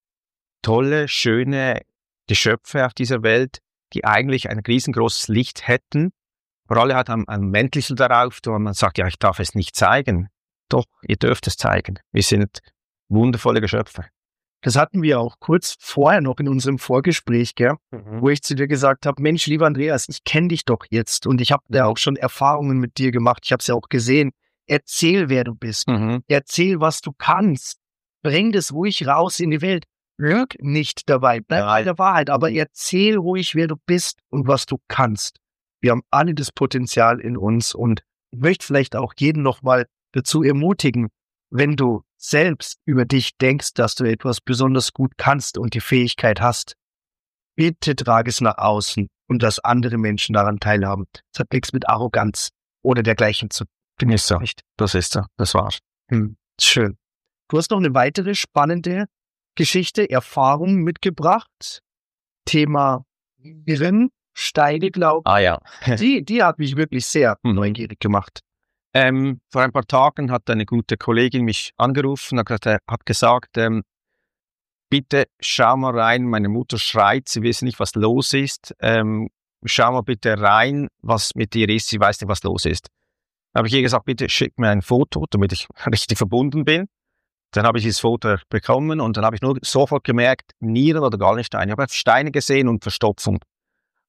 S3: tolle, schöne Geschöpfe auf dieser Welt, die eigentlich ein riesengroßes Licht hätten. Aber alle hat ein, ein Mäntelchen darauf, wo man sagt, ja, ich darf es nicht zeigen. Doch, ihr dürft es zeigen. Wir sind wundervolle Geschöpfe.
S2: Das hatten wir auch kurz vorher noch in unserem Vorgespräch, gell?
S3: Mhm.
S2: Wo ich zu dir gesagt habe, Mensch, lieber Andreas, ich kenne dich doch jetzt und ich habe ja auch schon Erfahrungen mit dir gemacht. Ich habe es ja auch gesehen. Erzähl, wer du bist.
S3: Mhm.
S2: Erzähl, was du kannst. Bring das ruhig raus in die Welt. Lüg nicht dabei. Bleib bei der Wahrheit. Aber erzähl ruhig, wer du bist und was du kannst. Wir haben alle das Potenzial in uns und ich möchte vielleicht auch jeden nochmal dazu ermutigen, wenn du selbst über dich denkst, dass du etwas besonders gut kannst und die Fähigkeit hast, bitte trage es nach außen und dass andere Menschen daran teilhaben. Das hat nichts mit Arroganz oder dergleichen zu tun.
S3: Ist so.
S2: Nicht?
S3: Das ist so. Das war's.
S2: Hm. Schön. Du hast noch eine weitere spannende Geschichte, Erfahrung mitgebracht. Thema Irren, Steine, glaube
S3: Ah ja.
S2: ich. Die, die hat mich wirklich sehr
S3: Mhm.
S2: neugierig gemacht.
S3: Ähm, vor ein paar Tagen hat eine gute Kollegin mich angerufen und hat gesagt, hat gesagt ähm, bitte schau mal rein, meine Mutter schreit, sie wissen nicht, was los ist. Ähm, schau mal bitte rein, was mit ihr ist, sie weiß nicht, was los ist. Dann habe ich ihr gesagt, bitte schick mir ein Foto, damit ich richtig verbunden bin. Dann habe ich dieses Foto bekommen und dann habe ich nur sofort gemerkt, Nieren oder Gallensteine. Ich habe Steine gesehen und Verstopfung.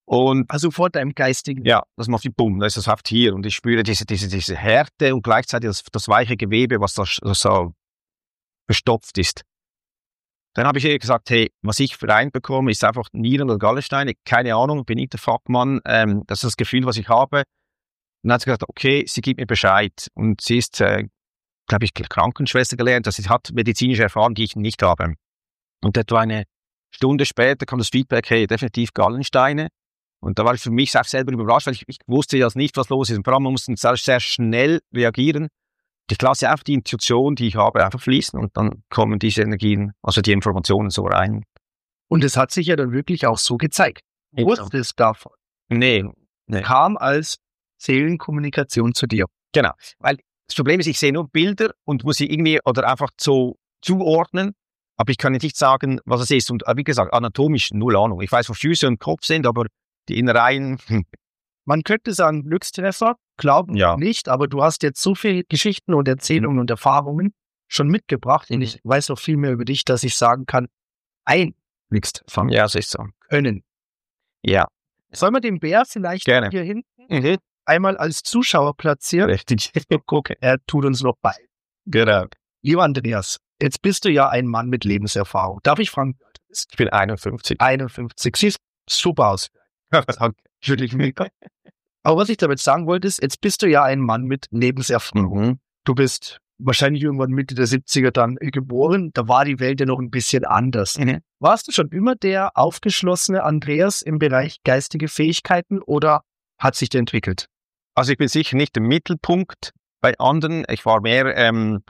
S3: Und
S2: Also vor deinem geistigen.
S3: ja, das macht wie Bumm, das ist das Haft hier und ich spüre diese, diese, diese Härte und gleichzeitig das, das weiche Gewebe, was da das so verstopft ist. Dann habe ich ihr gesagt, hey, was ich reinbekomme, ist einfach Nieren- oder Gallensteine, keine Ahnung, bin nicht der Fachmann, ähm, das ist das Gefühl, was ich habe. Und dann hat sie gesagt, okay, sie gibt mir Bescheid und sie ist, äh, glaube ich, Krankenschwester gelernt, also sie hat medizinische Erfahrung, die ich nicht habe. Und etwa eine Stunde später kam das Feedback, hey, definitiv Gallensteine. Und da war ich für mich auch selber überrascht, weil ich, ich wusste ja nicht, was los ist. Und vor allem, man musste sehr, sehr schnell reagieren. Ich lasse einfach die Intuition, die ich habe, einfach fließen und dann kommen diese Energien, also die Informationen so rein.
S2: Und es hat sich ja dann wirklich auch so gezeigt.
S3: Ja.
S2: Wusstest davon.
S3: Nee, nee.
S2: Kam als Seelenkommunikation zu dir.
S3: Genau. Weil das Problem ist, ich sehe nur Bilder und muss sie irgendwie oder einfach so zuordnen, aber ich kann nicht sagen, was es ist. Und wie gesagt, anatomisch null Ahnung. Ich weiß, wo Füße und Kopf sind, aber die Innereien. Hm.
S2: Man könnte sagen, Glückstreffer, glauben
S3: Ja.
S2: nicht, aber du hast jetzt so viele Geschichten und Erzählungen mhm. und Erfahrungen schon mitgebracht.
S3: Mhm.
S2: Und ich weiß noch viel mehr über dich, dass ich sagen kann, ein Glückstreffer
S3: Ja, das ist so.
S2: können.
S3: Ja.
S2: Sollen wir den Bär vielleicht
S3: Gerne.
S2: hier hinten
S3: Mhm.
S2: einmal als Zuschauer platzieren?
S3: Richtig.
S2: Guck, er tut uns noch bei.
S3: Genau.
S2: Lieber Andreas, jetzt bist du ja ein Mann mit Lebenserfahrung. Darf ich fragen, wie alt du bist?
S3: Ich bin einundfünfzig.
S2: einundfünfzig. Siehst super aus. Natürlich mega. Aber was ich damit sagen wollte, ist, jetzt bist du ja ein Mann mit Lebenserfahrung.
S3: Mhm.
S2: Du bist wahrscheinlich irgendwann Mitte der siebziger dann geboren. Da war die Welt ja noch ein bisschen anders.
S3: Mhm.
S2: Warst du schon immer der aufgeschlossene Andreas im Bereich geistige Fähigkeiten oder hat sich der entwickelt?
S3: Also ich bin sicher nicht der Mittelpunkt bei anderen. Ich war mehr, ähm,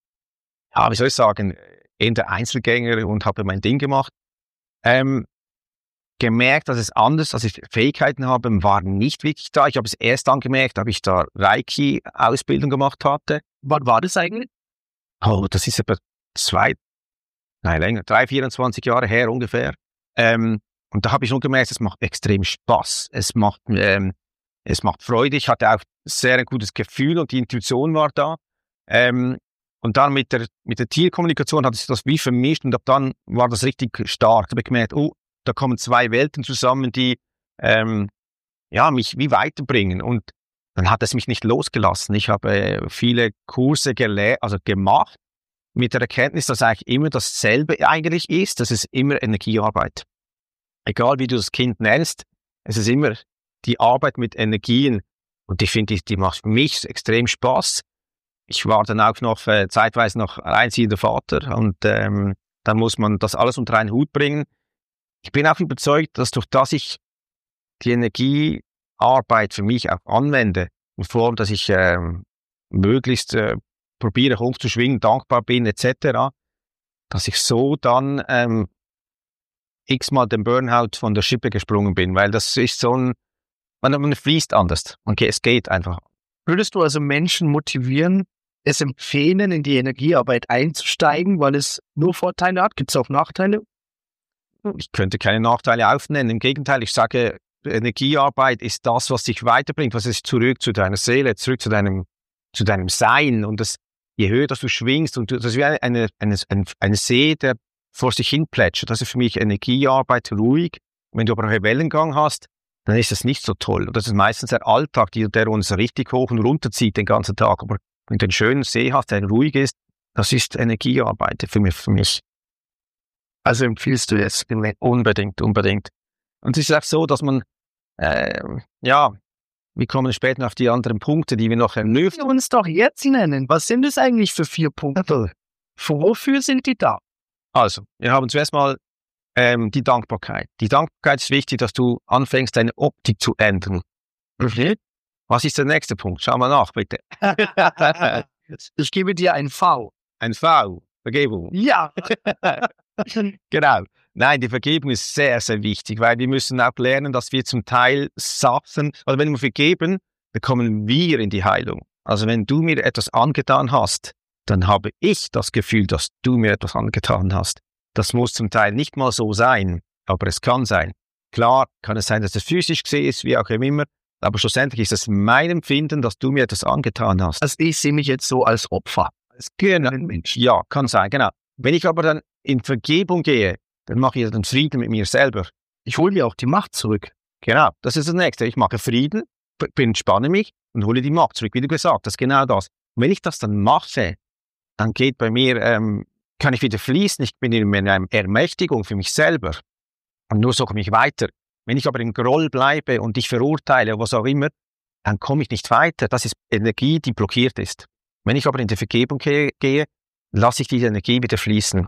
S3: ja, wie soll ich sagen, eher der Einzelgänger und habe mein Ding gemacht. Ähm, gemerkt, dass es anders, dass ich Fähigkeiten habe, war nicht wirklich da. Ich habe es erst dann gemerkt, ob ich da Reiki-Ausbildung gemacht hatte.
S2: Wann war das eigentlich?
S3: Oh, das ist etwa zwei, nein, länger, drei, vierundzwanzig Jahre her ungefähr. Ähm, und da habe ich schon gemerkt, es macht extrem Spaß. Es macht, ähm, es macht Freude. Ich hatte auch sehr ein gutes Gefühl und die Intuition war da. Ähm, und dann mit der, mit der Tierkommunikation hat sich das wie vermischt und ab dann war das richtig stark. Da habe ich gemerkt, oh, da kommen zwei Welten zusammen, die ähm, ja, mich wie weiterbringen. Und dann hat es mich nicht losgelassen. Ich habe äh, viele Kurse gele- also gemacht, mit der Erkenntnis, dass eigentlich immer dasselbe eigentlich ist. Das ist immer Energiearbeit. Egal wie du das Kind nennst, es ist immer die Arbeit mit Energien. Und ich finde, die, die macht für mich extrem Spaß. Ich war dann auch noch äh, zeitweise noch alleinziehender Vater und ähm, dann muss man das alles unter einen Hut bringen. Ich bin auch überzeugt, dass durch das ich die Energiearbeit für mich auch anwende, in Form, dass ich ähm, möglichst äh, probiere hochzuschwingen, dankbar bin et cetera, dass ich so dann ähm, x-mal den Burnout von der Schippe gesprungen bin, weil das ist so ein, man, man fließt anders, okay, es geht einfach.
S2: Würdest du also Menschen motivieren, es empfehlen, in die Energiearbeit einzusteigen, weil es nur Vorteile hat? Gibt es auch Nachteile?
S3: Ich könnte keine Nachteile aufnennen. Im Gegenteil, ich sage, Energiearbeit ist das, was dich weiterbringt, was ist zurück zu deiner Seele, zurück zu deinem, zu deinem Sein. Und das, je höher dass du schwingst, und du, das ist wie eine, eine, eine, eine See, der vor sich hin plätschert. Das ist für mich Energiearbeit, ruhig. Wenn du aber einen Wellengang hast, dann ist das nicht so toll. Und das ist meistens der Alltag, der uns richtig hoch und runter zieht den ganzen Tag. Aber wenn du einen schönen See hast, der ruhig ist, das ist Energiearbeit für mich. Für mich.
S2: Also empfiehlst du jetzt?
S3: Unbedingt, unbedingt. Und es ist auch so, dass man, äh, ja, wir kommen später auf die anderen Punkte, die wir noch ernüchtern.
S2: uns doch jetzt nennen. Was sind es eigentlich für vier Punkte? Wofür sind die da?
S3: Also, wir haben zuerst mal ähm, die Dankbarkeit. Die Dankbarkeit ist wichtig, dass du anfängst, deine Optik zu ändern. Mhm. Was ist der nächste Punkt? Schau mal nach, bitte.
S2: Ich gebe dir ein V.
S3: Ein V, Vergebung.
S2: Ja.
S3: Genau. Nein, die Vergebung ist sehr, sehr wichtig, weil wir müssen auch lernen, dass wir zum Teil Sachen, also wenn wir vergeben, dann kommen wir in die Heilung. Also wenn du mir etwas angetan hast, dann habe ich das Gefühl, dass du mir etwas angetan hast. Das muss zum Teil nicht mal so sein, aber es kann sein. Klar kann es sein, dass es physisch gesehen ist, wie auch immer, aber schlussendlich ist es mein Empfinden, dass du mir etwas angetan hast.
S2: Also ich sehe mich jetzt so als Opfer. Als
S3: genau. Mensch. Ja, kann sein, genau. Wenn ich aber dann in Vergebung gehe, dann mache ich dann Frieden mit mir selber.
S2: Ich hole mir auch die Macht zurück.
S3: Genau, das ist das Nächste. Ich mache Frieden, entspanne mich und hole die Macht zurück, wie du gesagt hast, genau das. Und wenn ich das dann mache, dann geht bei mir, ähm, kann ich wieder fließen, ich bin in einer Ermächtigung für mich selber. Und nur so komme ich weiter. Wenn ich aber im Groll bleibe und ich verurteile, was auch immer, dann komme ich nicht weiter. Das ist Energie, die blockiert ist. Wenn ich aber in die Vergebung gehe, gehe lasse ich diese Energie wieder fließen.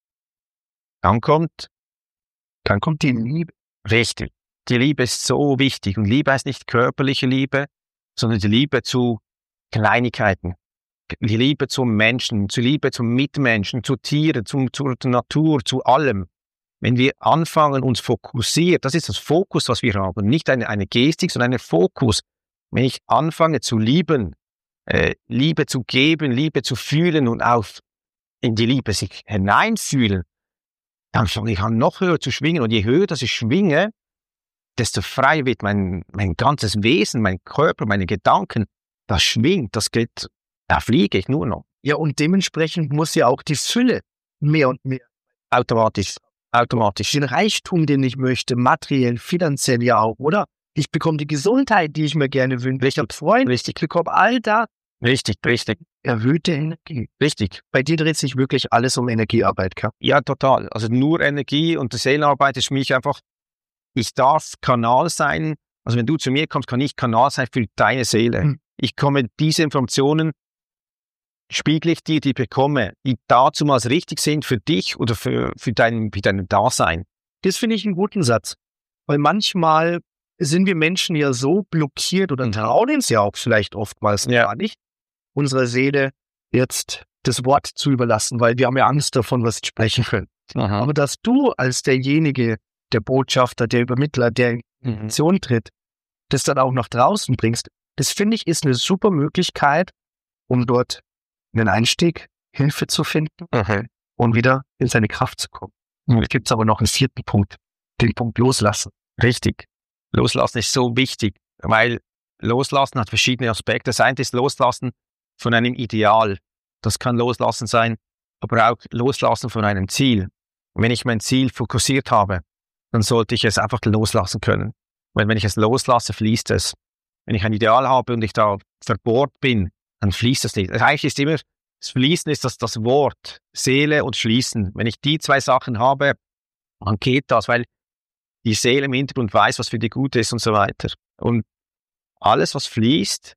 S3: Dann kommt,
S2: Dann kommt die Liebe.
S3: richtig. Die Liebe ist so wichtig. Und Liebe heißt nicht körperliche Liebe, sondern die Liebe zu Kleinigkeiten. Die Liebe zum Menschen, die Liebe zum Mitmenschen, zu Tieren, zum, zur Natur, zu allem. Wenn wir anfangen, uns fokussieren, das ist das Fokus, was wir haben. Nicht eine, eine Gestik, sondern ein Fokus. Wenn ich anfange zu lieben, äh, Liebe zu geben, Liebe zu fühlen und auch in die Liebe sich hineinfühlen, dann fange ich an, noch höher zu schwingen. Und je höher das ich schwinge, desto freier wird mein, mein ganzes Wesen, mein Körper, meine Gedanken. Das schwingt, das geht, da fliege ich nur noch.
S2: Ja, und dementsprechend muss ja auch die Fülle mehr und mehr.
S3: Automatisch, automatisch.
S2: Den Reichtum, den ich möchte, materiell, finanziell ja auch, oder? Ich bekomme die Gesundheit, die ich mir gerne wünsche. Ich habe Freunde, ich bekomme all das.
S3: Richtig, richtig.
S2: Erhöhte Energie.
S3: Richtig.
S2: Bei dir dreht sich wirklich alles um Energiearbeit, Karl.
S3: Ja, total. Also nur Energie und die Seelenarbeit ist für mich einfach, ich darf Kanal sein. Also wenn du zu mir kommst, kann ich Kanal sein für deine Seele. Hm. Ich komme, diese Informationen spiegle ich dir, die ich bekomme, die dazumals richtig sind für dich oder für, für, dein, für dein Dasein.
S2: Das finde ich einen guten Satz. Weil manchmal sind wir Menschen ja so blockiert oder trauen uns ja auch vielleicht oftmals ja. gar nicht, unserer Seele jetzt das Wort zu überlassen, weil wir haben ja Angst davon, was sie sprechen können. Aha. Aber dass du als derjenige, der Botschafter, der Übermittler, der in Aktion mhm. tritt, das dann auch nach draußen bringst, das finde ich ist eine super Möglichkeit, um dort einen Einstieg, Hilfe zu finden mhm. und wieder in seine Kraft zu kommen. Mhm. Es gibt aber noch einen vierten Punkt, den Punkt Loslassen.
S3: Richtig. Loslassen ist so wichtig, weil Loslassen hat verschiedene Aspekte. Das eine ist Loslassen von einem Ideal. Das kann Loslassen sein, aber auch Loslassen von einem Ziel. Und wenn ich mein Ziel fokussiert habe, dann sollte ich es einfach loslassen können. Weil wenn ich es loslasse, fließt es. Wenn ich ein Ideal habe und ich da verbohrt bin, dann fließt es nicht. Eigentlich ist immer, das Fließen ist das, das Wort, Seele und Schließen. Wenn ich die zwei Sachen habe, dann geht das, weil die Seele im Hintergrund weiß, was für die gut ist und so weiter. Und alles, was fließt,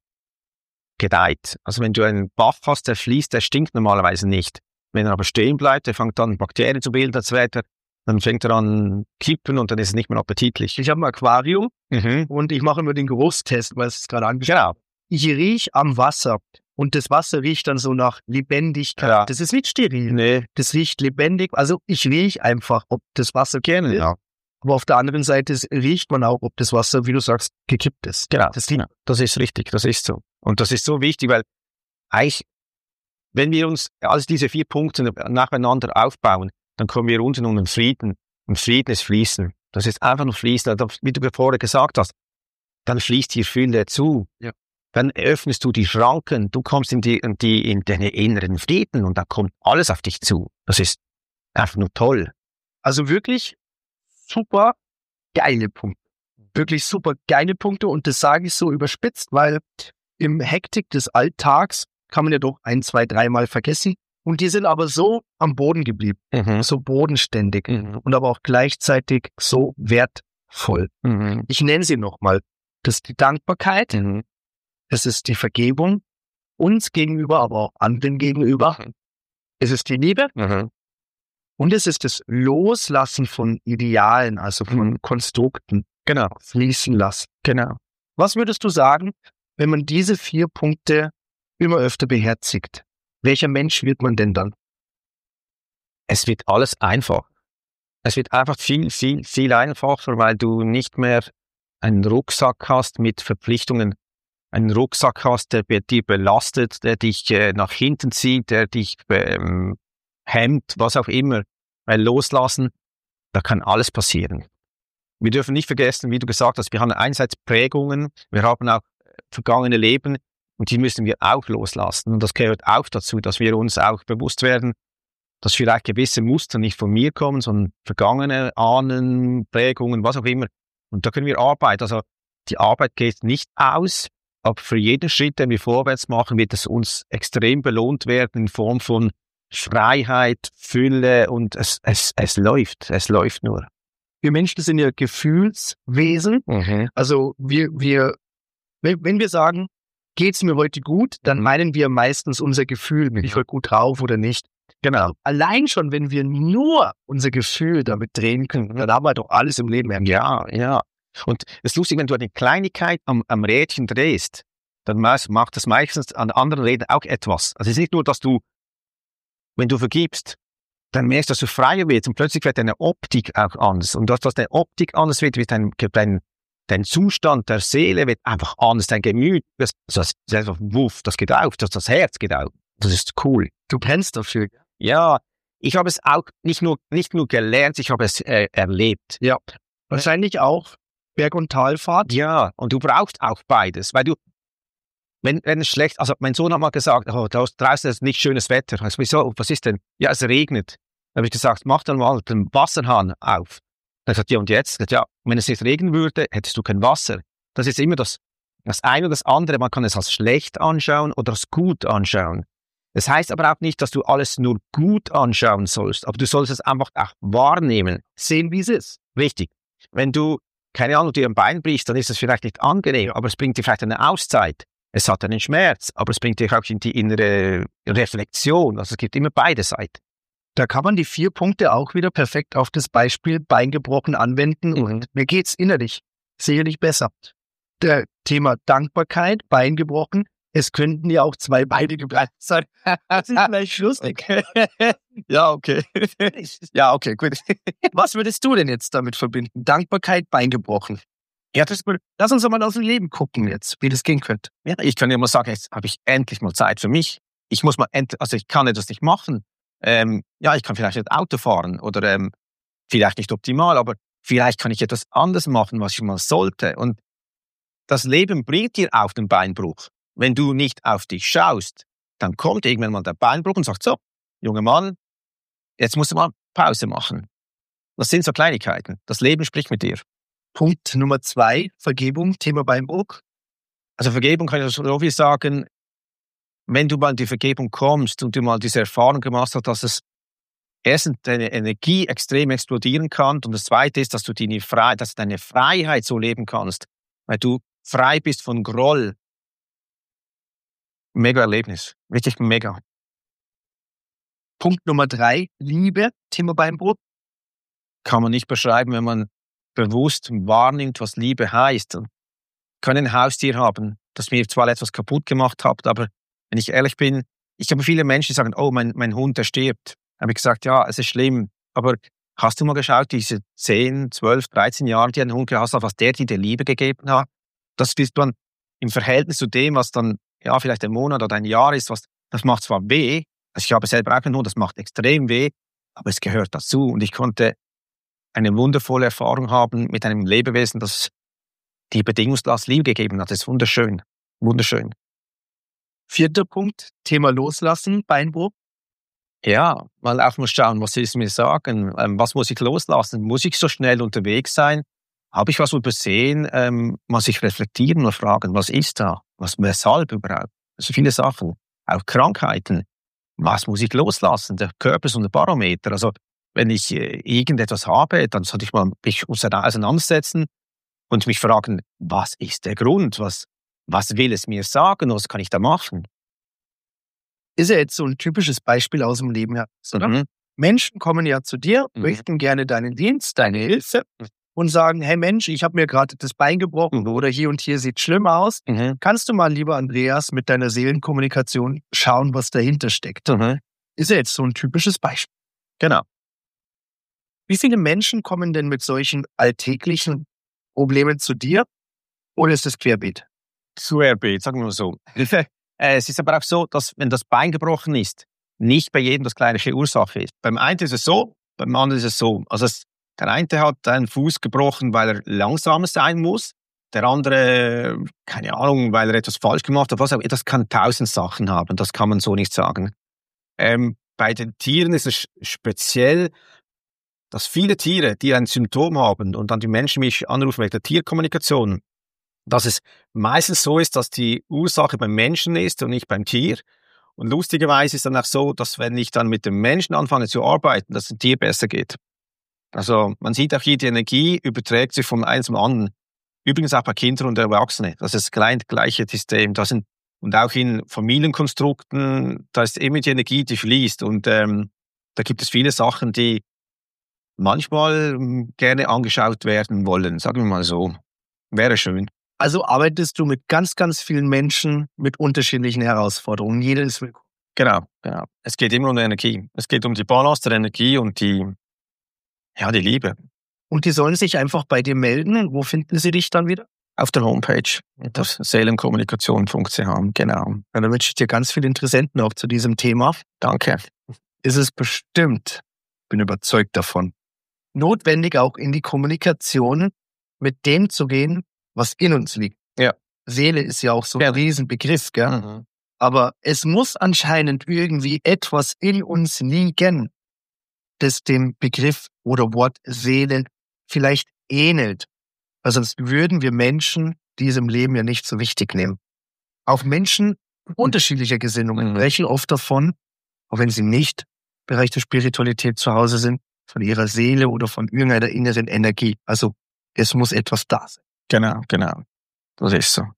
S3: gedeiht. Also wenn du einen Bach hast, der fließt, der stinkt normalerweise nicht. Wenn er aber stehen bleibt, der fängt an, Bakterien zu bilden, das Wetter, dann fängt er an kippen und dann ist es nicht mehr appetitlich.
S2: Ich habe ein Aquarium mhm. und ich mache immer den Geruchstest, weil es gerade angeschaut
S3: genau.
S2: Ich rieche am Wasser und das Wasser riecht dann so nach Lebendigkeit. Ja. Das ist nicht steril.
S3: Nee.
S2: Das riecht lebendig. Also ich rieche einfach, ob das Wasser gerne ist. Ja. Aber auf der anderen Seite riecht man auch, ob das Wasser, wie du sagst, gekippt ist.
S3: Genau, das, genau. das ist richtig, das ist so. Und das ist so wichtig, weil eigentlich, wenn wir uns all diese vier Punkte nacheinander aufbauen, dann kommen wir unten um den Frieden. Und Frieden ist Fließen. Das ist einfach nur Fließen. Wie du vorher gesagt hast, dann fließt hier Fülle zu. Ja. Dann öffnest du die Schranken, du kommst in, die, in, die, in deine inneren Frieden und dann kommt alles auf dich zu. Das ist einfach nur toll.
S2: Also wirklich super geile Punkte. Wirklich super geile Punkte und das sage ich so überspitzt, weil im Hektik des Alltags kann man ja doch ein, zwei, dreimal vergessen und die sind aber so am Boden geblieben, mhm. so bodenständig mhm. und aber auch gleichzeitig so wertvoll. Mhm. Ich nenne sie nochmal. Das ist die Dankbarkeit, mhm. es ist die Vergebung uns gegenüber, aber auch anderen gegenüber. Mhm. Es ist die Liebe. Mhm. Und es ist das Loslassen von Idealen, also von mhm. Konstrukten.
S3: Genau.
S2: Fließen lassen.
S3: Genau.
S2: Was würdest du sagen, wenn man diese vier Punkte immer öfter beherzigt? Welcher Mensch wird man denn dann?
S3: Es wird alles einfach. Es wird einfach viel, viel, viel einfacher, weil du nicht mehr einen Rucksack hast mit Verpflichtungen. Einen Rucksack hast, der dich belastet, der dich äh, nach hinten zieht, der dich ähm, hemmt, was auch immer. Weil loslassen, da kann alles passieren. Wir dürfen nicht vergessen, wie du gesagt hast, wir haben einerseits Prägungen, wir haben auch vergangene Leben und die müssen wir auch loslassen. Und das gehört auch dazu, dass wir uns auch bewusst werden, dass vielleicht gewisse Muster nicht von mir kommen, sondern vergangene Ahnen, Prägungen, was auch immer, Und da können wir arbeiten. Also die Arbeit geht nicht aus, aber für jeden Schritt, den wir vorwärts machen, wird es uns extrem belohnt werden in Form von Freiheit, Fülle und es, es, es läuft, es läuft nur.
S2: Wir Menschen sind ja Gefühlswesen.
S3: Mhm.
S2: Also wir, wir, wenn, wenn wir sagen, geht's mir heute gut, dann meinen wir meistens unser Gefühl, bin ich heute gut drauf oder nicht.
S3: Genau.
S2: Allein schon, wenn wir nur unser Gefühl damit drehen können, dann haben wir doch alles im Leben erreicht.
S3: Ja, ja. Und es ist lustig, wenn du eine Kleinigkeit am, am Rädchen drehst, dann macht das meistens an anderen Rädern auch etwas. Also es ist nicht nur, dass du, wenn du vergibst, dann merkst du, dass du freier wirst und plötzlich wird deine Optik auch anders. Und dass, dass deine Optik anders wird, wird dein, dein, dein Zustand der Seele wird einfach anders, dein Gemüt, das, das, das, einfach, wuff, das geht auf, das, das Herz geht auf. Das ist cool.
S2: Du brennst dafür.
S3: Ja, ich habe es auch nicht nur, nicht nur gelernt, ich habe es äh, erlebt.
S2: Ja, wahrscheinlich auch Berg- und Talfahrt.
S3: Ja, und du brauchst auch beides, weil du, wenn, wenn es schlecht, also mein Sohn hat mal gesagt, oh, draußen ist nicht schönes Wetter. Also, wieso, was ist denn? Ja, es regnet. Dann habe ich gesagt, mach dann mal den Wasserhahn auf. Dann hat er gesagt, ja, und jetzt? Gesagt, ja, wenn es nicht regnen würde, hättest du kein Wasser. Das ist immer das, das eine oder das andere. Man kann es als schlecht anschauen oder als gut anschauen. Das heißt aber auch nicht, dass du alles nur gut anschauen sollst, aber du sollst es einfach auch wahrnehmen.
S2: Sehen, wie es ist.
S3: Richtig. Wenn du, keine Ahnung, dir ein Bein brichst, dann ist es vielleicht nicht angenehm, aber es bringt dir vielleicht eine Auszeit. Es hat einen Schmerz, aber es bringt dich auch in die innere Reflexion. Also es gibt immer beide Seiten.
S2: Da kann man die vier Punkte auch wieder perfekt auf das Beispiel Bein gebrochen anwenden
S3: Mhm.
S2: und mir geht's innerlich sicherlich besser. Der Thema Dankbarkeit, Bein gebrochen, es könnten ja auch zwei Beine gebrochen sein. Das ist vielleicht lustig. Ja, okay. Ja, okay, gut. Was würdest du denn jetzt damit verbinden? Dankbarkeit, Bein gebrochen.
S3: Ja, das,
S2: Lass uns doch mal aus dem Leben gucken jetzt, wie das gehen könnte.
S3: ja, ich kann dir mal sagen, jetzt habe ich endlich mal Zeit für mich. Ich muss mal, end, also ich kann das nicht machen. Ähm, ja, ich kann vielleicht nicht Auto fahren oder ähm, vielleicht nicht optimal, aber vielleicht kann ich etwas anderes machen, was ich mal sollte. Und das Leben bringt dir auf den Beinbruch. Wenn du nicht auf dich schaust, dann kommt irgendwann mal der Beinbruch und sagt, so, junger Mann, jetzt musst du mal Pause machen. Das sind so Kleinigkeiten. Das Leben spricht mit dir.
S2: Punkt Nummer zwei, Vergebung, Thema Beinbruch.
S3: Also Vergebung kann ich so viel sagen, wenn du mal in die Vergebung kommst und du mal diese Erfahrung gemacht hast, dass es erstens deine Energie extrem explodieren kann und das Zweite ist, dass du deine Freiheit, dass du deine Freiheit so leben kannst, weil du frei bist von Groll. Mega Erlebnis. Richtig mega.
S2: Punkt Nummer drei, Liebe, Thema Beinbruch.
S3: Kann man nicht beschreiben, wenn man bewusst wahrnimmt, was Liebe heißt. Ich kann ein Haustier haben, das mir zwar etwas kaputt gemacht hat, aber wenn ich ehrlich bin, ich habe viele Menschen, die sagen, oh, mein, mein Hund, der stirbt. Da habe ich gesagt, ja, es ist schlimm. Aber hast du mal geschaut, diese zehn, zwölf, dreizehn Jahre, die ein Hund gehabt hat, was der dir die Liebe gegeben hat? Das ist dann im Verhältnis zu dem, was dann ja vielleicht ein Monat oder ein Jahr ist, was, das macht zwar weh, also ich habe selber auch einen Hund, das macht extrem weh, aber es gehört dazu. Und ich konnte eine wundervolle Erfahrung haben mit einem Lebewesen, das die bedingungslose Liebe gegeben hat. Das ist wunderschön. Wunderschön.
S2: Vierter Punkt, Thema Loslassen, Beinbruch.
S3: Ja, mal auch mal schauen, was sie es mir sagen. Ähm, was muss ich loslassen? Muss ich so schnell unterwegs sein? Habe ich was übersehen? Ähm, muss ich reflektieren und fragen, was ist da? Was, weshalb überhaupt? Also viele Sachen. Auch Krankheiten. Was muss ich loslassen? Der Körper ist so ein Barometer. Also wenn ich äh, irgendetwas habe, dann sollte ich mal mich auseinandersetzen und mich fragen, was ist der Grund? Was, was will es mir sagen? Was kann ich da machen?
S2: Ist ja jetzt so ein typisches Beispiel aus dem Leben heraus, oder?
S3: Mhm.
S2: Menschen kommen ja zu dir,
S3: Mhm.
S2: möchten gerne deinen Dienst, deine Hilfe und sagen, hey Mensch, ich habe mir gerade das Bein gebrochen
S3: Mhm.
S2: oder hier und hier sieht schlimm aus.
S3: Mhm.
S2: Kannst du mal, lieber Andreas, mit deiner Seelenkommunikation schauen, was dahinter steckt?
S3: Mhm.
S2: Ist ja jetzt so ein typisches Beispiel.
S3: Genau.
S2: Wie viele Menschen kommen denn mit solchen alltäglichen Problemen zu dir? Oder ist das querbeet?
S3: Querbeet, sagen wir mal so. Es ist aber auch so, dass wenn das Bein gebrochen ist, nicht bei jedem das gleiche Ursache ist. Beim einen ist es so, beim anderen ist es so. Also es, der eine hat einen Fuß gebrochen, weil er langsamer sein muss. Der andere, keine Ahnung, weil er etwas falsch gemacht hat. Was auch, das kann tausend Sachen haben. Das kann man so nicht sagen. Ähm, bei den Tieren ist es speziell. dass viele Tiere, die ein Symptom haben und dann die Menschen mich anrufen wegen der Tierkommunikation, dass es meistens so ist, dass die Ursache beim Menschen ist und nicht beim Tier. Und lustigerweise ist dann auch so, dass wenn ich dann mit dem Menschen anfange zu arbeiten, dass es dem Tier besser geht. Also man sieht auch hier, die Energie überträgt sich vom einen zum anderen. Übrigens auch bei Kindern und Erwachsenen. Das ist das gleiche System. Das sind, und auch in Familienkonstrukten, da ist immer die Energie, die fließt. Und ähm, da gibt es viele Sachen, die manchmal gerne angeschaut werden wollen. Sagen wir mal so. Wäre schön.
S2: Also arbeitest du mit ganz, ganz vielen Menschen mit unterschiedlichen Herausforderungen. Jeder ist willkommen.
S3: Genau, genau. Es geht immer um die Energie. Es geht um die Balance der Energie und die, ja, die Liebe.
S2: Und die sollen sich einfach bei dir melden. Wo finden sie dich dann wieder?
S3: Auf der Homepage, das seelenkommunikation punkt c h, genau.
S2: Ja, dann wünsche ich dir ganz viele Interessenten auch zu diesem Thema.
S3: Danke.
S2: Ist es bestimmt, bin überzeugt davon, notwendig auch in die Kommunikation mit dem zu gehen, was in uns liegt.
S3: Ja.
S2: Seele ist ja auch so ein
S3: Ja.
S2: Riesenbegriff, gell?
S3: Mhm.
S2: Aber es muss anscheinend irgendwie etwas in uns liegen, das dem Begriff oder Wort Seele vielleicht ähnelt. Weil sonst würden wir Menschen diesem Leben ja nicht so wichtig nehmen. Auch Menschen unterschiedlicher Gesinnungen
S3: Mhm.
S2: sprechen oft davon, auch wenn sie nicht im Bereich der Spiritualität zu Hause sind, von ihrer Seele oder von irgendeiner inneren Energie. Also es muss etwas da sein.
S3: Genau, genau. Das ist so.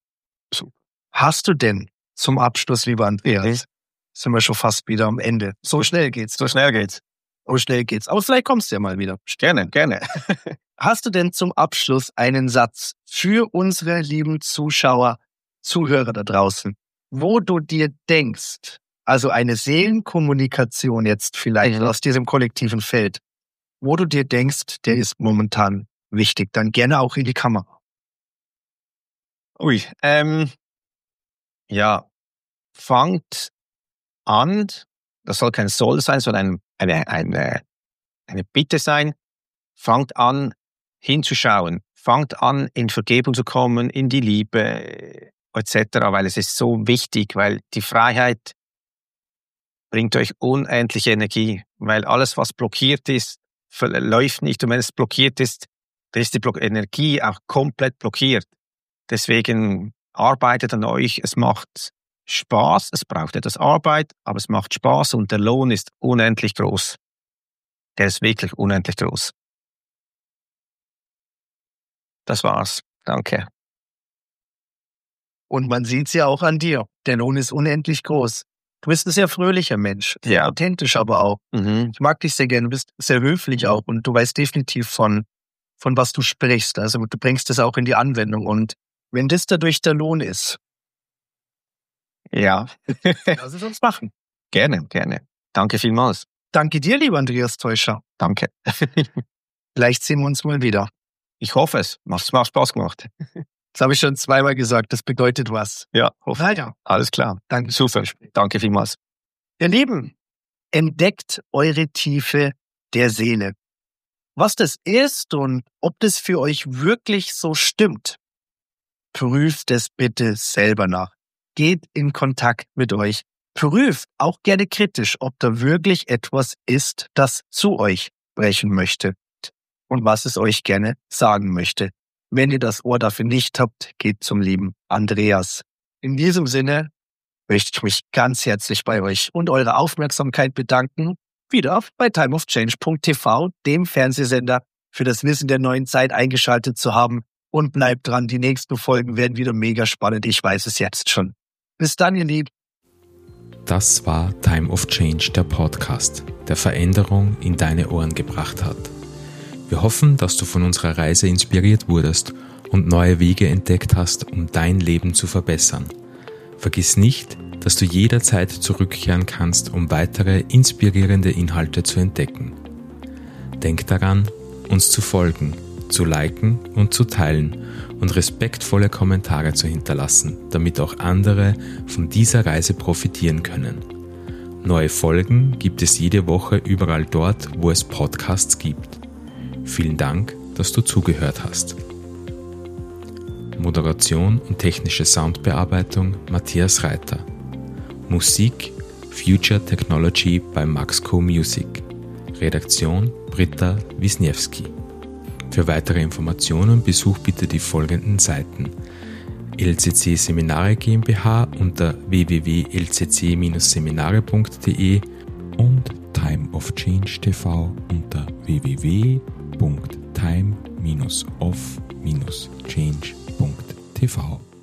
S2: Hast du denn zum Abschluss, lieber Andreas, sind wir schon fast wieder am Ende. So schnell geht's.
S3: So schnell geht's.
S2: So schnell geht's. Aber vielleicht kommst du ja mal wieder.
S3: Gerne, gerne.
S2: Hast du denn zum Abschluss einen Satz für unsere lieben Zuschauer, Zuhörer da draußen, wo du dir denkst, also eine Seelenkommunikation jetzt vielleicht
S3: Mhm.
S2: aus diesem kollektiven Feld, wo du dir denkst, der ist momentan wichtig, dann gerne auch in die Kamera.
S3: Ui, ähm, ja, fangt an, das soll kein Soll sein, sondern eine, eine, eine Bitte sein, fangt an, hinzuschauen, fangt an, in Vergebung zu kommen, in die Liebe et cetera, weil es ist so wichtig, weil die Freiheit bringt euch unendliche Energie, weil alles, was blockiert ist, läuft nicht, und wenn es blockiert ist, dann ist die Blo- Energie auch komplett blockiert. Deswegen arbeitet an euch, es macht Spaß, es braucht etwas Arbeit, aber es macht Spaß und der Lohn ist unendlich groß. Der ist wirklich unendlich groß. Das war's. Danke.
S2: Und man sieht's ja auch an dir. Der Lohn ist unendlich groß. Du bist ein sehr fröhlicher Mensch. Sehr
S3: Ja.
S2: authentisch aber auch.
S3: Mhm.
S2: Ich mag dich sehr gerne. Du bist sehr höflich auch und du weißt definitiv von, von was du sprichst. Also du bringst es auch in die Anwendung. Und wenn das dadurch der Lohn ist,
S3: Ja.
S2: lass es uns machen.
S3: Gerne, gerne. Danke vielmals.
S2: Danke dir, lieber Andreas Teuscher.
S3: Danke.
S2: Vielleicht sehen wir uns mal wieder.
S3: Ich hoffe es. Es macht Spaß gemacht.
S2: Das habe ich schon zweimal gesagt. Das bedeutet was.
S3: Ja, hoffe.
S2: Na ja,
S3: Alles klar.
S2: danke.
S3: Super. Danke vielmals.
S2: Ihr Lieben, entdeckt eure Tiefe der Seele. Was das ist und ob das für euch wirklich so stimmt, prüft es bitte selber nach. Geht in Kontakt mit euch. Prüft auch gerne kritisch, ob da wirklich etwas ist, das zu euch sprechen möchte und was es euch gerne sagen möchte. Wenn ihr das Ohr dafür nicht habt, geht zum lieben Andreas. In diesem Sinne möchte ich mich ganz herzlich bei euch und eurer Aufmerksamkeit bedanken. Wieder bei time of change punkt t v, dem Fernsehsender, für das Wissen der neuen Zeit eingeschaltet zu haben. Und bleibt dran, die nächsten Folgen werden wieder mega spannend. Ich weiß es jetzt schon. Bis dann, ihr Lieben.
S1: Das war Time of Change, der Podcast, der Veränderung in deine Ohren gebracht hat. Wir hoffen, dass du von unserer Reise inspiriert wurdest und neue Wege entdeckt hast, um dein Leben zu verbessern. Vergiss nicht, dass du jederzeit zurückkehren kannst, um weitere inspirierende Inhalte zu entdecken. Denk daran, uns zu folgen, zu liken und zu teilen und respektvolle Kommentare zu hinterlassen, damit auch andere von dieser Reise profitieren können. Neue Folgen gibt es jede Woche überall dort, wo es Podcasts gibt. Vielen Dank, dass du zugehört hast. Moderation und technische Soundbearbeitung Matthias Reiter. Musik Future Technology bei Maxco Music. Redaktion Britta Wisniewski. Für weitere Informationen besuch bitte die folgenden Seiten: L C C Seminare GmbH unter w w w punkt l c c dash seminare punkt d e und Time of Change T V unter w w w punkt time dash of dash change punkt t v.